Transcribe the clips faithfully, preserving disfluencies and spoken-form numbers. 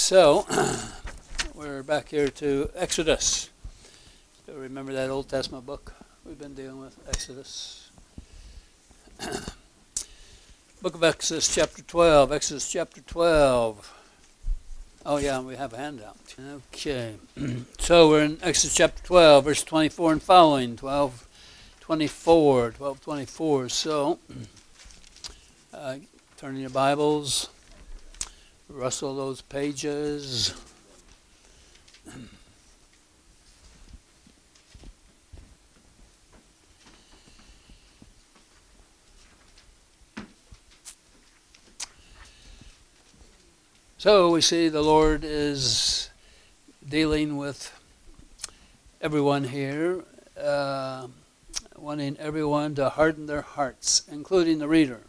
So, we're back here to Exodus. So remember that Old Testament book we've been dealing with, Exodus. Book of Exodus, chapter twelve. Exodus, chapter twelve. Oh, yeah, we have a handout. Okay. So we're in Exodus, chapter twelve, verse twenty-four and following. twelve twenty-four. twelve twenty-four. So, uh, turn in your Bibles. Rustle those pages. So we see the Lord is dealing with everyone here, uh, wanting everyone to harden their hearts, including the reader.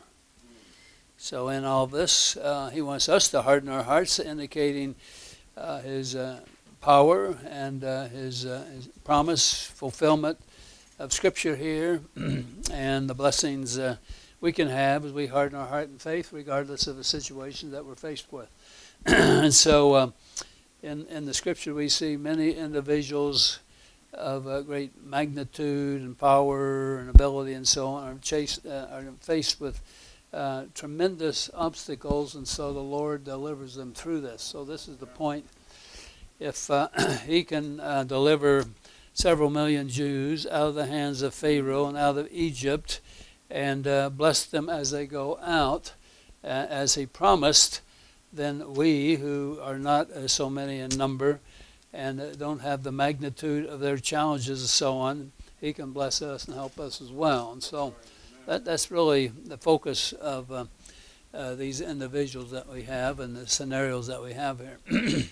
So in all this, uh, he wants us to harden our hearts, indicating uh, his uh, power and uh, his, uh, his promise, fulfillment of Scripture here, and the blessings uh, we can have as we harden our heart in faith, regardless of the situation that we're faced with. And so uh, in, in the Scripture we see many individuals of uh, great magnitude and power and ability and so on are, chased, uh, are faced with Uh, tremendous obstacles, and so the Lord delivers them through this. So this is the point. If uh, he can uh, deliver several million Jews out of the hands of Pharaoh and out of Egypt and uh, bless them as they go out, uh, as he promised, then we who are not uh, so many in number and uh, don't have the magnitude of their challenges and so on, he can bless us and help us as well. And so That, that's really the focus of uh, uh, these individuals that we have and the scenarios that we have here.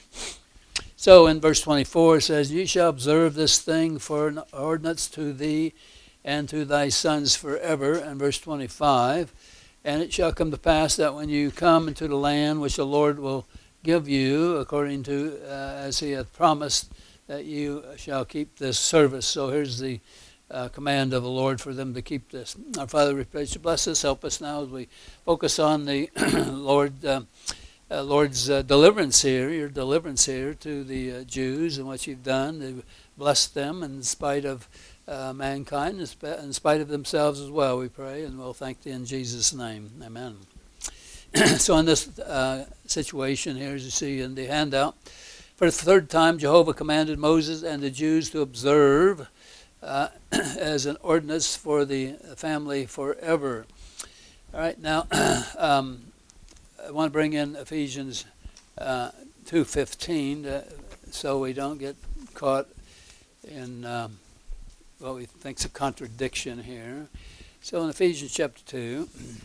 So in verse twenty-four it says, "You shall observe this thing for an ordinance to thee and to thy sons forever." And verse twenty-five, "And it shall come to pass that when you come into the land which the Lord will give you, according to uh, as he hath promised, that you shall keep this service." So here's the Uh, command of the Lord for them to keep this. Our Father, we pray to bless us, help us now as we focus on the Lord, uh, uh, Lord's uh, deliverance here, your deliverance here to the uh, Jews and what you've done. You've blessed them in spite of uh, mankind, in spite of themselves as well, we pray, and we'll thank thee in Jesus' name. Amen. So in this uh, situation here, as you see in the handout, for the third time Jehovah commanded Moses and the Jews to observe Uh, as an ordinance for the family forever. All right, now um, I want to bring in Ephesians uh, two fifteen to, so we don't get caught in um, what we think is a contradiction here. So in Ephesians chapter two,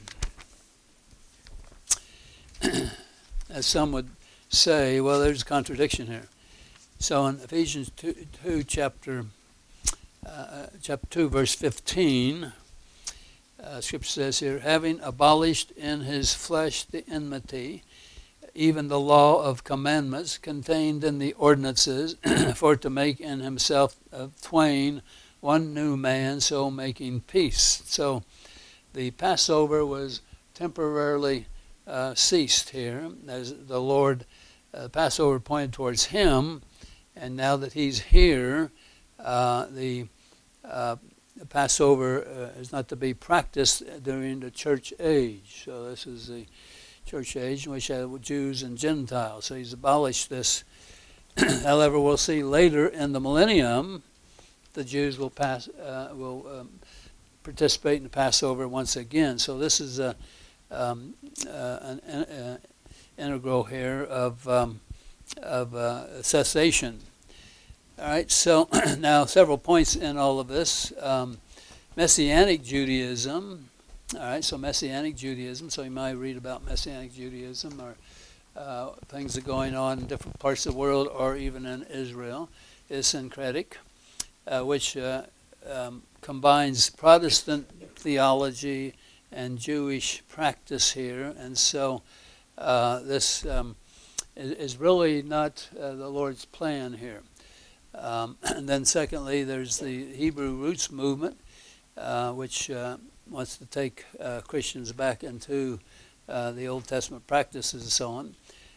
as some would say, well, there's a contradiction here. So in Ephesians two, two chapter Uh, chapter two, verse fifteen, uh, Scripture says here, "Having abolished in his flesh the enmity, even the law of commandments contained in the ordinances, for to make in himself of twain one new man, so making peace." So the Passover was temporarily uh, ceased here, as the Lord, uh, Passover pointed towards him, and now that he's here, uh, the Uh, the Passover uh, is not to be practiced during the church age. So this is the church age in which you have Jews and Gentiles. So he's abolished this. However, we'll see later in the millennium, the Jews will pass uh, will um, participate in the Passover once again. So this is a um, uh, an, an uh, integral here of um, of uh, cessation. All right, so now several points in all of this. Um, Messianic Judaism, all right, so Messianic Judaism, so you might read about Messianic Judaism or uh, things that are going on in different parts of the world or even in Israel, is syncretic, uh, which uh, um, combines Protestant theology and Jewish practice here. And so uh, this um, is, is really not uh, the Lord's plan here. Um, and then secondly, there's the Hebrew roots movement, uh, which uh, wants to take uh, Christians back into uh, the Old Testament practices and so on.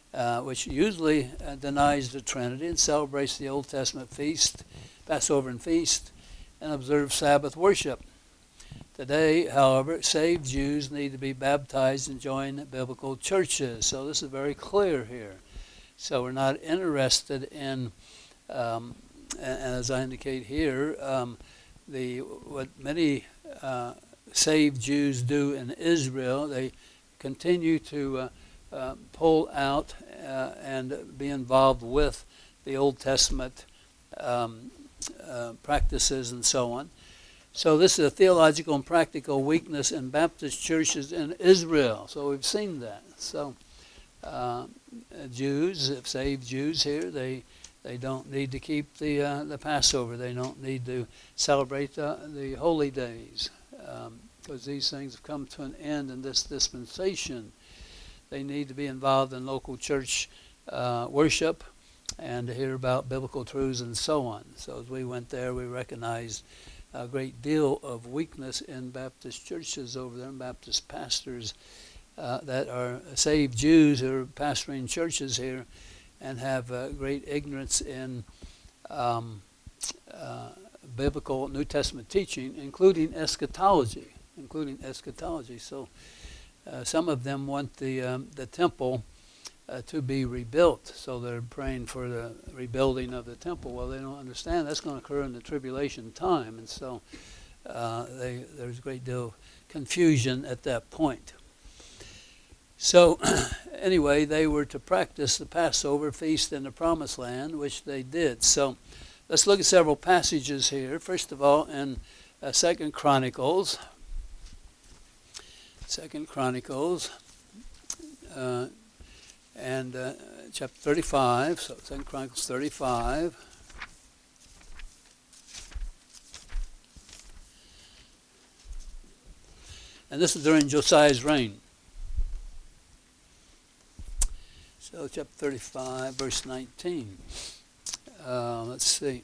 uh, which usually uh, denies the Trinity and celebrates the Old Testament feast, Passover and feast, and observes Sabbath worship. Today, however, saved Jews need to be baptized and join biblical churches. So this is very clear here. So we're not interested in, um, and as I indicate here, um, the what many uh, saved Jews do in Israel. They continue to uh, uh, pull out uh, and be involved with the Old Testament um, uh, practices and so on. So this is a theological and practical weakness in Baptist churches in Israel. So we've seen that. So uh, Jews, if saved Jews here, they they don't need to keep the uh, the Passover. They don't need to celebrate the, the holy days because um, these things have come to an end in this dispensation. They need to be involved in local church uh, worship and to hear about biblical truths and so on. So as we went there, we recognized a great deal of weakness in Baptist churches over there, and Baptist pastors uh, that are saved Jews who are pastoring churches here and have uh, great ignorance in um, uh, biblical New Testament teaching, including eschatology, including eschatology. So uh, some of them want the um, the temple Uh, to be rebuilt, so they're praying for the rebuilding of the temple. Well, they don't understand that's going to occur in the tribulation time, and so uh, they, there's a great deal of confusion at that point. So anyway, they were to practice the Passover feast in the Promised Land, which they did. So let's look at several passages here. First of all, in uh, Second Chronicles, Second Chronicles, uh, and uh, chapter thirty-five, so Second Chronicles thirty-five. And this is during Josiah's reign. So chapter thirty-five, verse nineteen. Uh, let's see.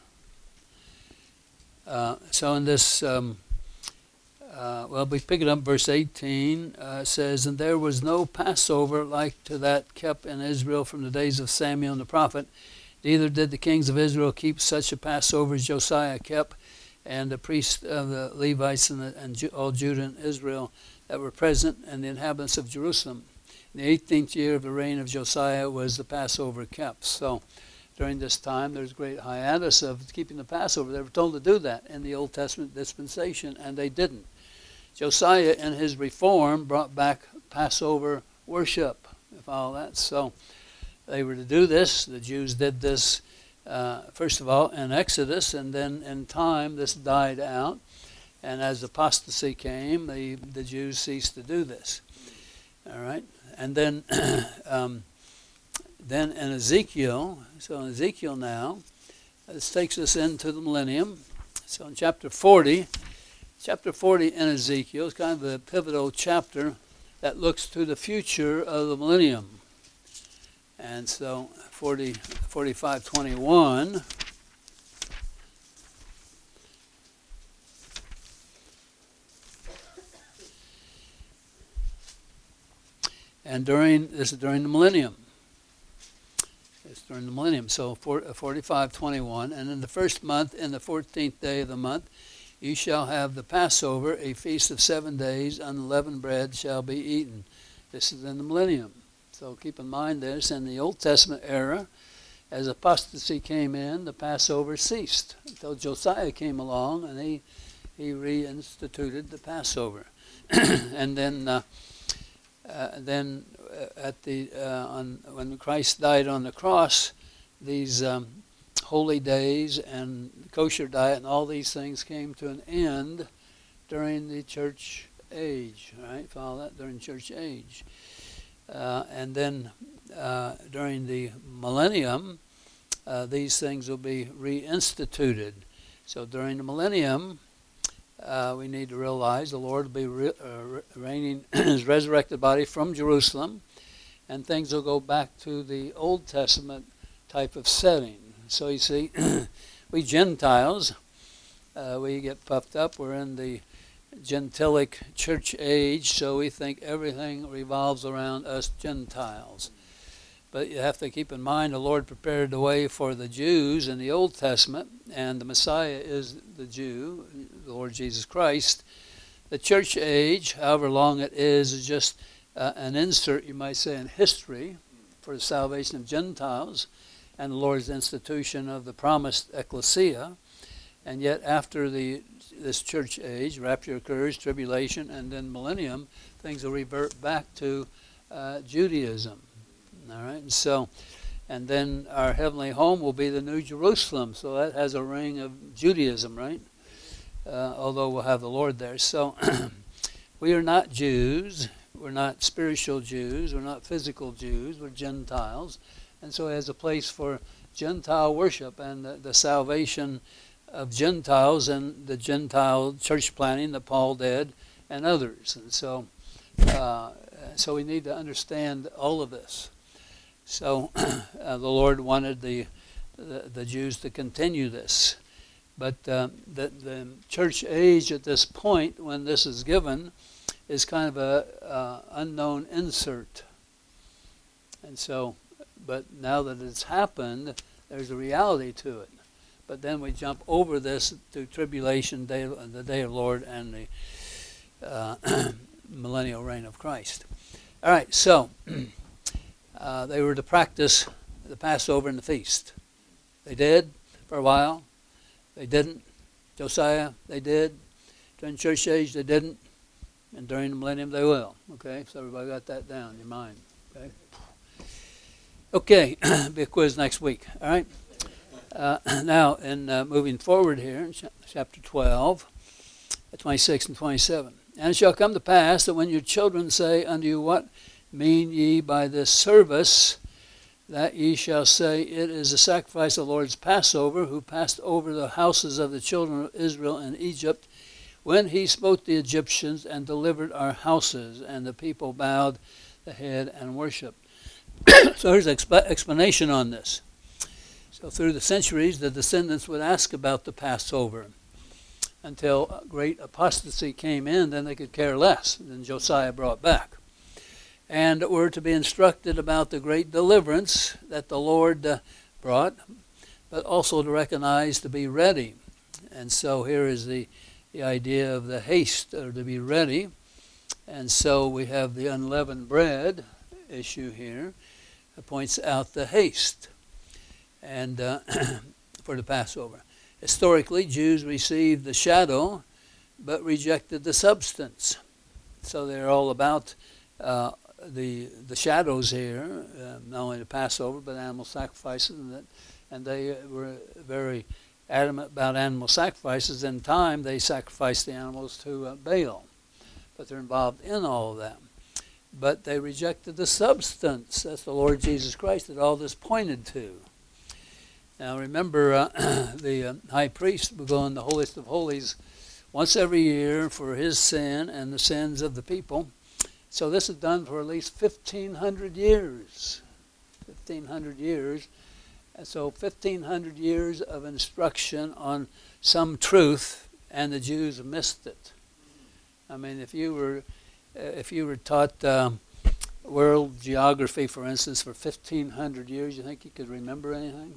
uh, so in this... Um, Uh, well, we pick it up, verse eighteen, uh, says, "And there was no Passover like to that kept in Israel from the days of Samuel and the prophet. Neither did the kings of Israel keep such a Passover as Josiah kept, and the priests of the Levites and, the, and Ju- all Judah and Israel that were present, and the inhabitants of Jerusalem. In the eighteenth year of the reign of Josiah was the Passover kept." So during this time, there's great hiatus of keeping the Passover. They were told to do that in the Old Testament dispensation, and they didn't. Josiah, in his reform, brought back Passover worship. You follow that? So they were to do this. The Jews did this, uh, first of all, in Exodus, and then in time this died out. And as apostasy came, the, the Jews ceased to do this. All right? And then, um, then in Ezekiel, so in Ezekiel now, this takes us into the millennium. So in chapter forty, Chapter forty in Ezekiel is kind of a pivotal chapter that looks to the future of the millennium. And so forty, forty-five twenty-one. And during, this is during the millennium. It's during the millennium. So forty-five twenty-one. "And in the first month, in the fourteenth day of the month, you shall have the Passover, a feast of seven days, unleavened bread shall be eaten." This is in the millennium. So keep in mind this, in the Old Testament era, as apostasy came in, the Passover ceased until Josiah came along and he, he reinstituted the Passover. And then uh, uh, then uh, at the uh, on, when Christ died on the cross, these um, holy days and kosher diet and all these things came to an end during the church age, right? Follow that? During church age. Uh, and then uh, during the millennium, uh, these things will be reinstituted. So during the millennium, uh, we need to realize the Lord will be re- uh, reigning his resurrected body from Jerusalem, and things will go back to the Old Testament type of setting. So you see, we Gentiles, uh, we get puffed up. We're in the Gentilic church age, so we think everything revolves around us Gentiles. But you have to keep in mind the Lord prepared the way for the Jews in the Old Testament, and the Messiah is the Jew, the Lord Jesus Christ. The church age, however long it is, is just uh, an insert, you might say, in history for the salvation of Gentiles and the Lord's institution of the promised ecclesia. And yet after the this church age, rapture occurs, tribulation, and then millennium, things will revert back to uh, Judaism. All right, and so, and then our heavenly home will be the New Jerusalem. So that has a ring of Judaism, right? Uh, although we'll have the Lord there. So we are not Jews. We're not spiritual Jews. We're not physical Jews. We're Gentiles. And so it has a place for Gentile worship and the, the salvation of Gentiles and the Gentile church planting that Paul did and others. And so, uh, so we need to understand all of this. So uh, the Lord wanted the, the the Jews to continue this. But uh, the, the church age at this point, when this is given, is kind of a uh, unknown insert. And so, but now that it's happened, there's a reality to it. But then we jump over this to tribulation, day, the day of the Lord, and the uh, millennial reign of Christ. All right, so uh, they were to practice the Passover and the feast. They did for a while. They didn't. Josiah, they did. During the church age, they didn't. And during the millennium, they will. Okay, so everybody got that down in your mind. Okay, okay. Be a quiz next week. All right. Uh, now, in uh, moving forward here, in ch- chapter twelve, twenty-six and twenty-seven. And it shall come to pass that when your children say unto you, what mean ye by this service? That ye shall say, it is the sacrifice of the Lord's Passover, who passed over the houses of the children of Israel in Egypt, when he smote the Egyptians and delivered our houses. And the people bowed the head and worshiped. So here's an exp- explanation on this. So through the centuries, the descendants would ask about the Passover until great apostasy came in, then they could care less. Then Josiah brought back. And were to be instructed about the great deliverance that the Lord uh, brought, but also to recognize to be ready. And so here is the, the idea of the haste, or to be ready. And so we have the unleavened bread issue here that points out the haste and uh, for the Passover. Historically, Jews received the shadow, but rejected the substance. So they're all about uh, the the shadows here, uh, not only the Passover, but animal sacrifices, and, that, and they were very adamant about animal sacrifices. In time, they sacrificed the animals to uh, Baal, but they're involved in all of that. But they rejected the substance. That's the Lord Jesus Christ that all this pointed to. Now remember, uh, the uh, high priest would go in the holiest of holies once every year for his sin and the sins of the people. So this is done for at least fifteen hundred years. fifteen hundred years. And so fifteen hundred years of instruction on some truth, and the Jews missed it. I mean, if you were, if you were taught um, world geography, for instance, for fifteen hundred years, you think you could remember anything?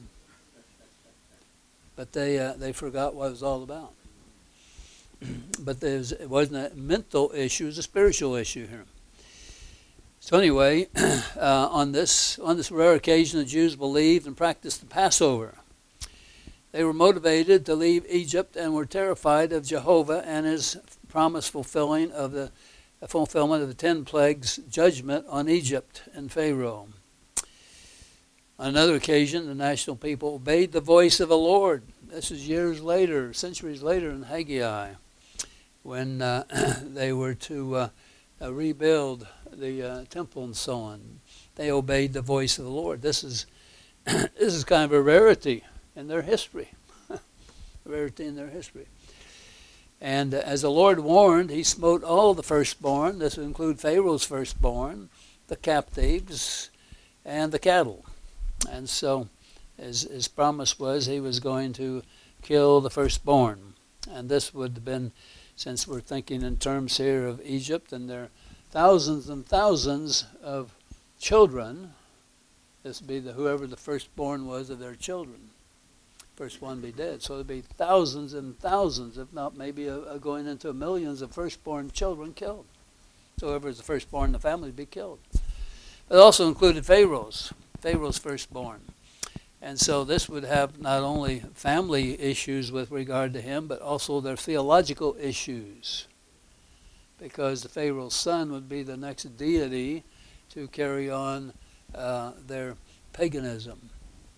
But they uh, they forgot what it was all about. But there's, it wasn't a mental issue; it was a spiritual issue here. So anyway, uh, on this on this rare occasion, the Jews believed and practiced the Passover. They were motivated to leave Egypt and were terrified of Jehovah and his promise fulfilling of the, the fulfillment of the ten plagues judgment on Egypt and Pharaoh. On another occasion, the national people obeyed the voice of the Lord. This is years later, centuries later in Haggai, when uh, they were to uh, uh, rebuild the uh, temple and so on. They obeyed the voice of the Lord. This is this is kind of a rarity in their history. A rarity in their history. And uh, as the Lord warned, he smote all the firstborn. This would include Pharaoh's firstborn, the captives, and the cattle. And so his, his promise was he was going to kill the firstborn. And this would have been, since we're thinking in terms here of Egypt, and there are thousands and thousands of children This would be the, whoever the firstborn was of their children. First one be dead. So there'd be thousands and thousands, if not maybe a, a going into millions of firstborn children killed. So whoever is the firstborn in the family would be killed. It also included Pharaoh's, Pharaoh's firstborn. And so this would have not only family issues with regard to him, but also their theological issues. Because the Pharaoh's son would be the next deity to carry on uh, their paganism.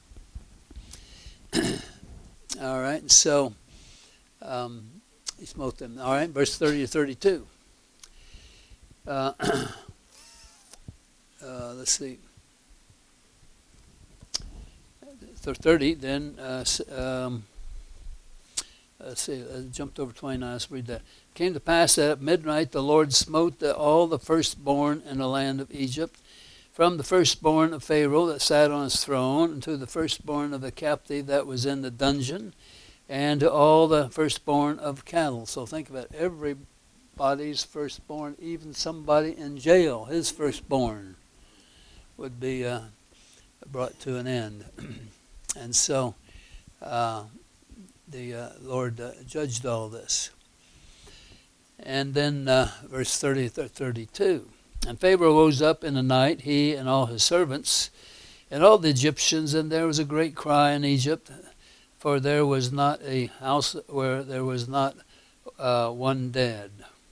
All right, so um, he smote them. All right, verse thirty to thirty-two. Uh, uh, let's see. thirty, then, uh, um, let's see, I jumped over twenty-nine, let's read that. It came to pass that at midnight the Lord smote the, all the firstborn in the land of Egypt, from the firstborn of Pharaoh that sat on his throne, and to the firstborn of the captive that was in the dungeon, and to all the firstborn of cattle. So think about it, everybody's firstborn, even somebody in jail, his firstborn would be uh, brought to an end. And so uh, the uh, Lord uh, judged all this. And then uh, verse thirty to thirty-two. And Pharaoh rose up in the night, he and all his servants, and all the Egyptians, and there was a great cry in Egypt, for there was not a house where there was not uh, one dead.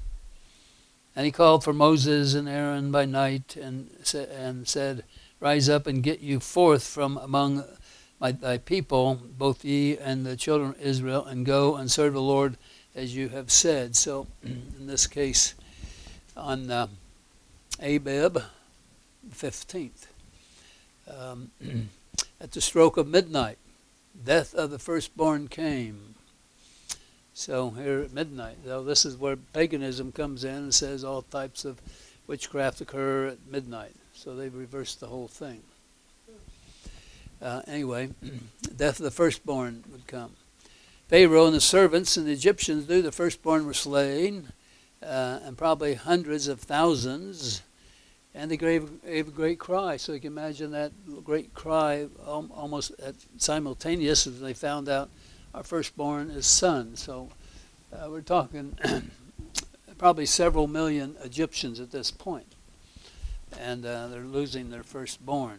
And he called for Moses and Aaron by night, and, sa- and said, Rise up and get you forth from among my, thy people, both ye and the children of Israel, and go and serve the Lord as you have said. So in this case, on uh, Abib fifteenth, um, at the stroke of midnight, death of the firstborn came. So here at midnight, though, this is where paganism comes in and says all types of witchcraft occur at midnight. So they reversed the whole thing. Uh, anyway, death of the firstborn would come. Pharaoh and the servants and the Egyptians knew the firstborn were slain, uh, and probably hundreds of thousands, and they gave, gave a great cry. So you can imagine that great cry um, almost at simultaneous as they found out our firstborn is son. So uh, we're talking probably several million Egyptians at this point. And uh, they're losing their firstborn.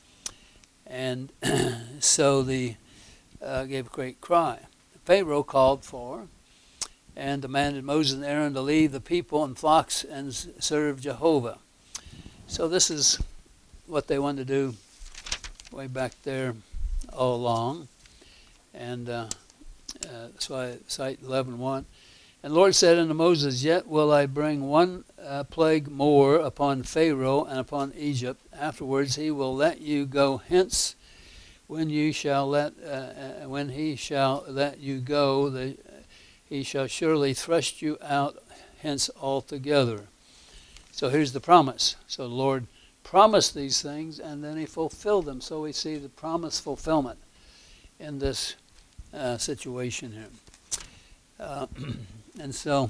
And so the uh, gave a great cry. Pharaoh called for and demanded Moses and Aaron to leave the people and flocks and serve Jehovah. So this is what they wanted to do way back there all along. And uh, uh, so I cite eleven one. And the Lord said unto Moses, Yet will I bring one uh, plague more upon Pharaoh and upon Egypt. Afterwards he will let you go hence. When you shall let, uh, when he shall let you go, the, he shall surely thrust you out hence altogether. So here's the promise. So the Lord promised these things, and then he fulfilled them. So we see the promise fulfillment in this uh, situation here. Uh, and so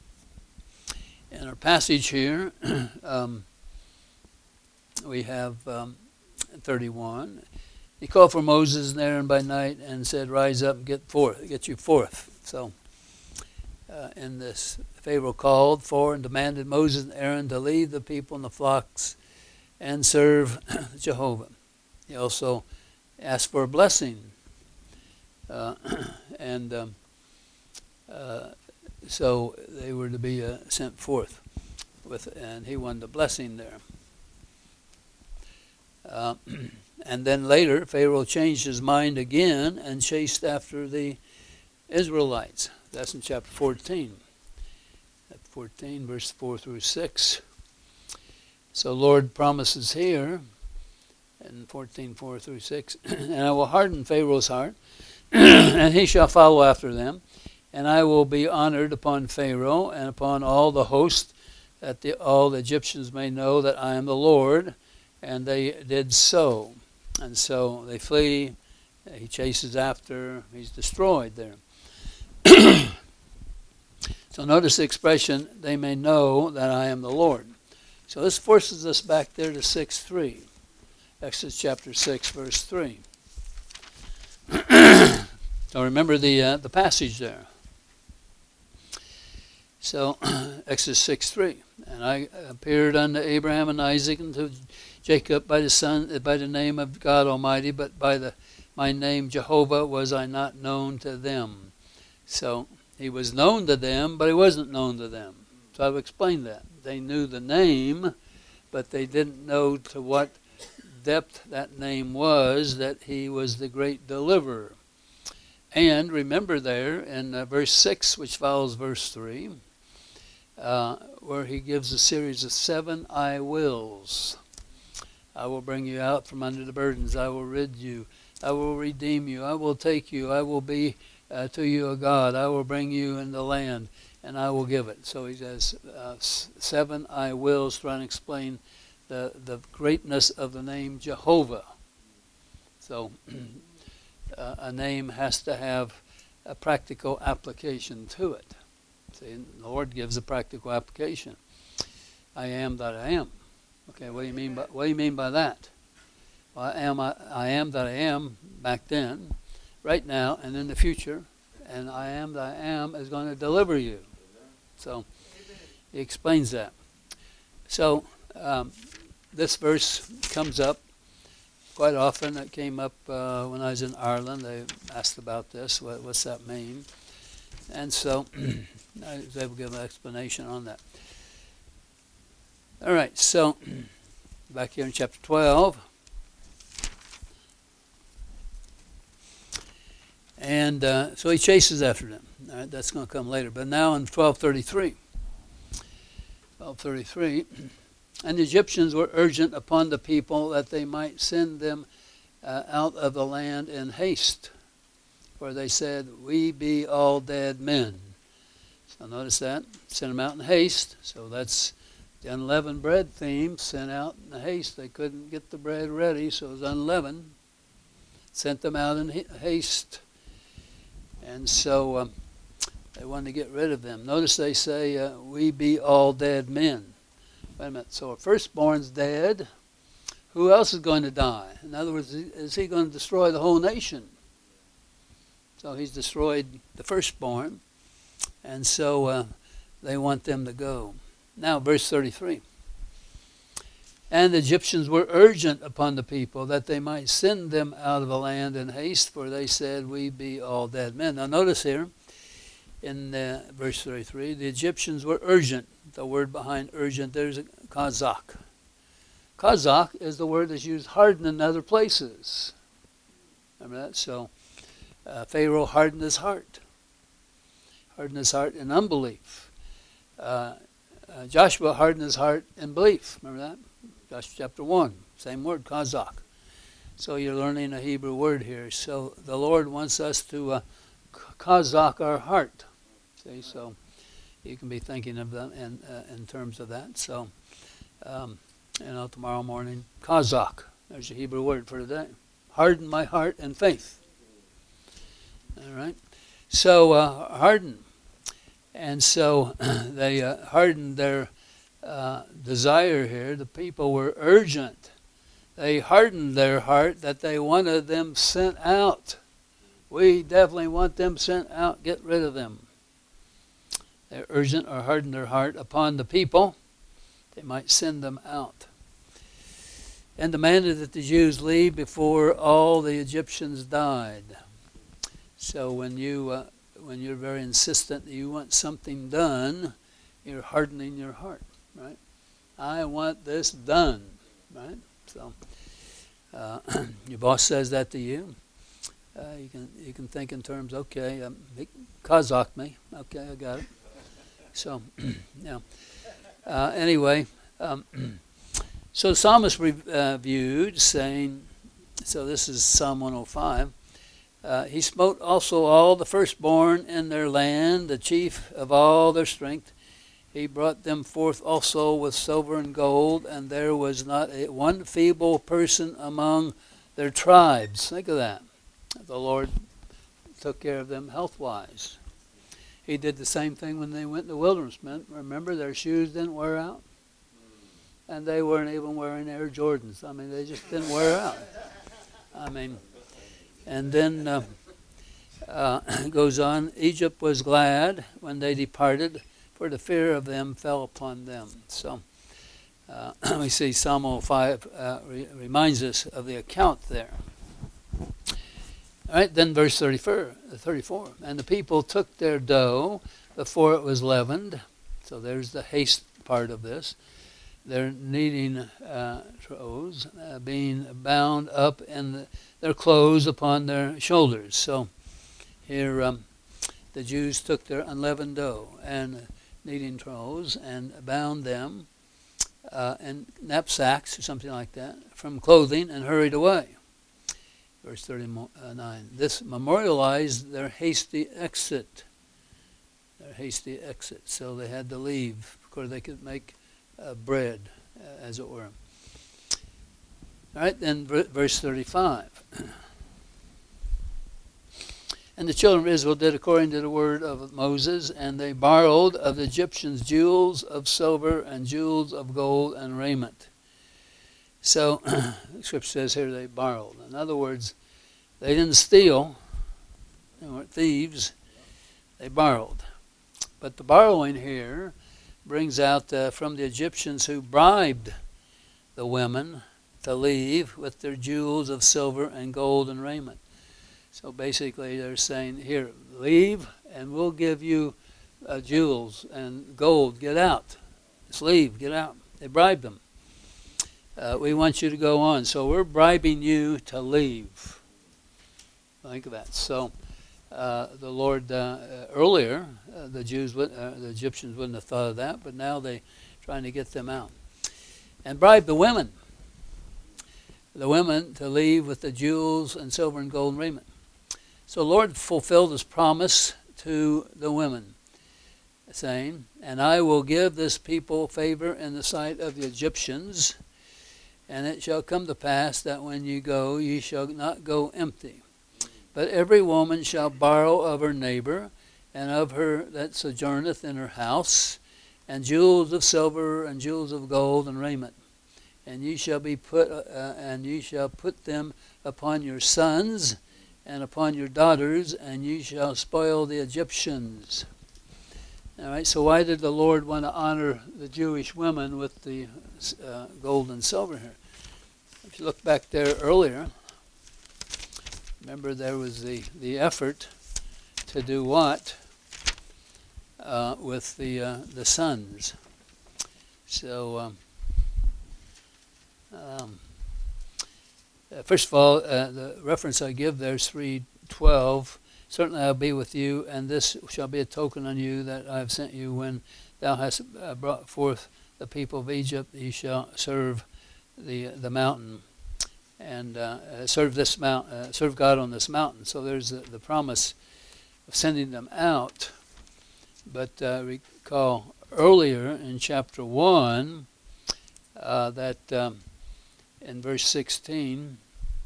in our passage here, um, we have um, thirty-one. He called for Moses and Aaron by night and said, Rise up and get forth, get you forth. So uh, in this, Pharaoh called for and demanded Moses and Aaron to lead the people and the flocks and serve Jehovah. He also asked for a blessing. Uh, and um, uh, so they were to be uh, sent forth, with, and he wanted a blessing there. Uh, and then later, Pharaoh changed his mind again and chased after the Israelites. That's in chapter fourteen. fourteen, verse four through six. So Lord promises here in fourteen, four through six, And I will harden Pharaoh's heart, and he shall follow after them. And I will be honored upon Pharaoh and upon all the host, that the, all the Egyptians may know that I am the Lord. And they did so. And so they flee. He chases after. He's destroyed there. So notice the expression, they may know that I am the Lord. So this forces us back there to six three. Exodus chapter six, verse three. So remember the uh, the passage there. So Exodus six three, and I appeared unto Abraham and Isaac and to Jacob by the son by the name of God Almighty, but by the my name Jehovah was I not known to them. So he was known to them, but he wasn't known to them. So I've explained that. They knew the name, but they didn't know to what depth that name was, that he was the great deliverer. And remember there in uh, verse six, which follows verse three, uh, where he gives a series of seven I wills. I will bring you out from under the burdens. I will rid you. I will redeem you. I will take you. I will be uh, to you a God. I will bring you in the land, and I will give it. So he says uh, seven I wills, trying to explain the, the greatness of the name Jehovah. So uh, a name has to have a practical application to it. See, the Lord gives a practical application. I am that I am. Okay, what do you mean by what do you mean by that? Well, I am I, I am that I am back then, right now, and in the future, and I am that I am is going to deliver you. So he explains that. So um, this verse comes up quite often. It came up uh, when I was in Ireland. They asked about this. What, what's that mean? And so I was able to give an explanation on that. All right, so back here in chapter twelve. And uh, so he chases after them. All right, that's going to come later. But now in twelve thirty-three. twelve thirty-three. And the Egyptians were urgent upon the people that they might send them uh, out of the land in haste. For they said, we be all dead men. So notice that. Send them out in haste. So that's the unleavened bread theme, sent out in haste. They couldn't get the bread ready, so it was unleavened. Sent them out in haste. And so um, they wanted to get rid of them. Notice they say, uh, we be all dead men. Wait a minute. So a firstborn's dead. Who else is going to die? In other words, is he going to destroy the whole nation? So he's destroyed the firstborn. And so uh, they want them to go. Now, verse thirty-three. And the Egyptians were urgent upon the people that they might send them out of the land in haste, for they said, we be all dead men. Now, notice here in uh, verse thirty-three, the Egyptians were urgent. The word behind urgent, there's a kazak. Kazak is the word that's used hardened in other places. Remember that? So uh, Pharaoh hardened his heart. Hardened his heart in unbelief. Uh, Uh, Joshua hardened his heart in belief. Remember that? Joshua chapter one. Same word, kazak. So you're learning a Hebrew word here. So the Lord wants us to uh, kazak our heart. See, so you can be thinking of them in, uh, in terms of that. So, um, you know, tomorrow morning, kazak. There's a Hebrew word for today. Harden my heart in faith. All right? So, uh, harden. And so they uh, hardened their uh, desire here. The people were urgent. They hardened their heart that they wanted them sent out. We definitely want them sent out. Get rid of them. They're urgent or hardened their heart upon the people. They might send them out. And demanded that the Jews leave before all the Egyptians died. So when you... Uh, When you're very insistent that you want something done, you're hardening your heart, right? I want this done, right? So uh, your boss says that to you. Uh, you can you can think in terms, okay, um, kazak me, okay, I got it. So, yeah. Uh, anyway, um, so the psalmist reviewed, saying, so this is Psalm one oh five. Uh, he smote also all the firstborn in their land, the chief of all their strength. He brought them forth also with silver and gold, and there was not a, one feeble person among their tribes. Think of that. The Lord took care of them health-wise. He did the same thing when they went in the wilderness. Remember, their shoes didn't wear out? and they weren't even wearing Air Jordans. I mean, they just didn't wear out. I mean, and then uh, uh, it goes on, Egypt was glad when they departed, for the fear of them fell upon them. So uh, we see Psalm oh five uh, re- reminds us of the account there. All right, then verse thirty-four, thirty-four. And the people took their dough before it was leavened. So there's the haste part of this. They're kneading uh, troughs, uh, being bound up in the, their clothes upon their shoulders. So here um, the Jews took their unleavened dough and kneading troughs and bound them uh, in knapsacks or something like that from clothing and hurried away. Verse thirty-nine. This memorialized their hasty exit. Their hasty exit. So they had to leave because they could make uh, bread, uh, as it were. All right, then verse thirty-five. And the children of Israel did according to the word of Moses, and they borrowed of the Egyptians jewels of silver and jewels of gold and raiment. So, the scripture says here they borrowed. In other words, they didn't steal. They weren't thieves. They borrowed. But the borrowing here brings out uh, from the Egyptians who bribed the women to leave with their jewels of silver and gold and raiment. So basically they're saying, here, leave and we'll give you uh, jewels and gold. Get out. Just leave. Get out. They bribed them. Uh, we want you to go on. So we're bribing you to leave. Think of that. So uh, the Lord, uh, earlier, uh, the Jews, would, uh, the Egyptians wouldn't have thought of that, but now they're trying to get them out. And bribe the women. The women to leave with the jewels and silver and gold and raiment. So the Lord fulfilled his promise to the women, saying, and I will give this people favor in the sight of the Egyptians, and it shall come to pass that when you go, ye shall not go empty. But every woman shall borrow of her neighbor, and of her that sojourneth in her house, and jewels of silver, and jewels of gold, and raiment. And ye shall be put, uh, and ye shall put them upon your sons, and upon your daughters, and ye shall spoil the Egyptians. All right, so why did the Lord want to honor the Jewish women with the uh, gold and silver here? If you look back there earlier, remember there was the, the effort to do what uh, with the uh, the sons. So, um, um, uh, first of all, uh, the reference I give there is three twelve. Certainly I'll be with you, and this shall be a token on you that I have sent you. When thou hast uh, brought forth the people of Egypt, ye shall serve the the mountain, and uh, serve this mount, uh, serve God on this mountain. So there's the, the promise of sending them out. But uh, recall earlier in chapter one uh, that um, in verse sixteen.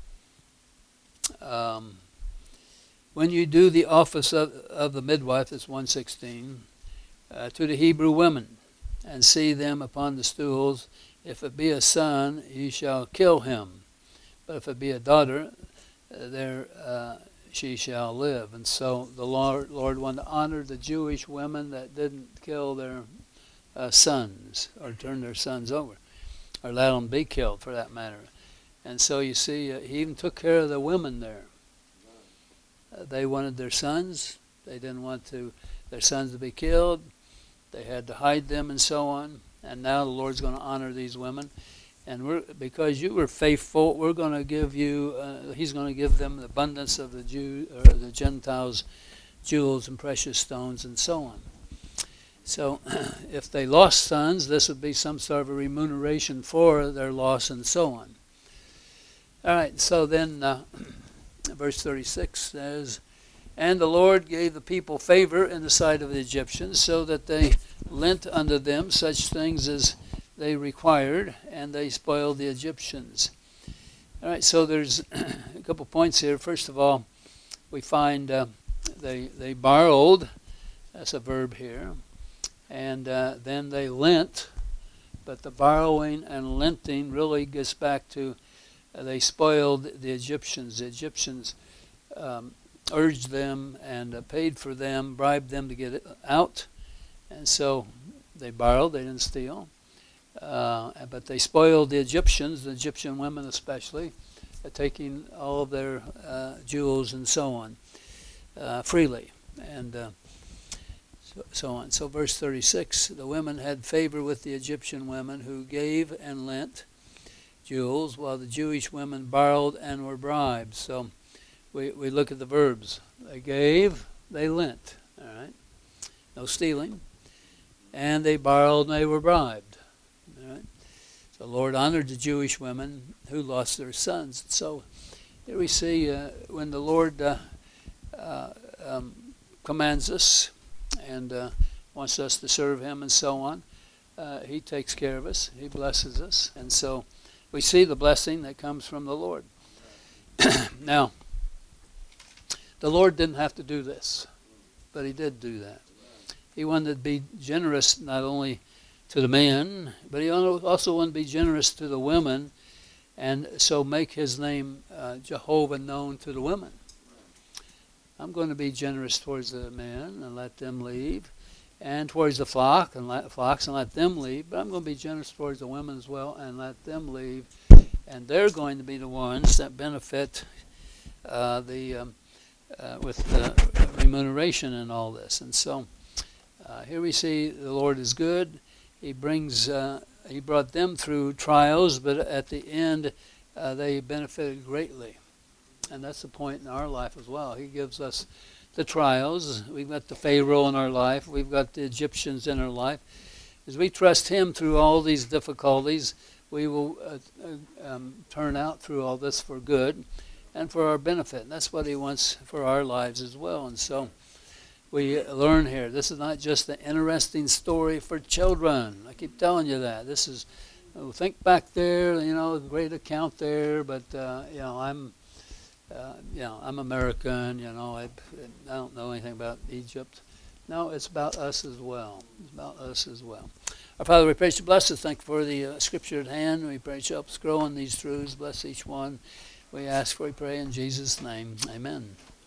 Um, When you do the office of, of the midwife, that's one sixteen, uh, to the Hebrew women, and see them upon the stools, if it be a son, ye shall kill him. But if it be a daughter, uh, there uh, she shall live. And so the Lord, Lord wanted to honor the Jewish women that didn't kill their uh, sons, or turn their sons over, or let them be killed for that matter. And so you see, uh, he even took care of the women there. Uh, they wanted their sons. They didn't want to their sons to be killed. They had to hide them and so on. And now the Lord's going to honor these women. And we're, because you were faithful, we're going to give you, uh, he's going to give them the abundance of the Jew, or the Gentiles' jewels and precious stones and so on. So if they lost sons, this would be some sort of a remuneration for their loss and so on. All right, so then... Uh, Verse thirty-six says, and the Lord gave the people favor in the sight of the Egyptians, so that they lent unto them such things as they required, and they spoiled the Egyptians. All right, so there's a couple points here. First of all, we find uh, they they borrowed, that's a verb here, and uh, then they lent, But the borrowing and lenting really gets back to uh, they spoiled the Egyptians. The Egyptians um, urged them and uh, paid for them, bribed them to get it out. And so they borrowed, they didn't steal. Uh, but they spoiled the Egyptians, the Egyptian women especially, uh, taking all of their uh, jewels and so on uh, freely. And uh, so, so on. So verse thirty-six, the women had favor with the Egyptian women who gave and lent jewels, while the Jewish women borrowed and were bribed. So we, we look at the verbs. They gave, they lent. All right, no stealing. And they borrowed and they were bribed. All right. The Lord honored the Jewish women who lost their sons. So here we see uh, when the Lord uh, uh, um, commands us and uh, wants us to serve him and so on, uh, he takes care of us. He blesses us. And so we see the blessing that comes from the Lord. Now, the Lord didn't have to do this, but he did do that. He wanted to be generous not only to the men, but he also wanted to be generous to the women, and so make his name uh, Jehovah known to the women. I'm going to be generous towards the men and let them leave, and towards the flock and let, flocks and let them leave, but I'm going to be generous towards the women as well and let them leave, and they're going to be the ones that benefit uh, the um, uh, with the remuneration and all this. And so uh, here we see the Lord is good. He brings, uh, he brought them through trials, but at the end, uh, they benefited greatly. And that's the point in our life as well. He gives us the trials. We've got the Pharaoh in our life. We've got the Egyptians in our life. As we trust him through all these difficulties, we will uh, uh, um, turn out through all this for good and for our benefit. And that's what he wants for our lives as well. And so we learn here. This is not just an interesting story for children. I keep telling you that. This is, oh, think back there, you know, great account there, but, uh, you know, I'm, uh, you know, I'm American, you know, I, I don't know anything about Egypt. No, it's about us as well. It's about us as well. Our Father, we pray you bless us. Thank you for the uh, scripture at hand. We pray you help us grow in these truths. Bless each one. We ask for, we pray in Jesus' name. Amen.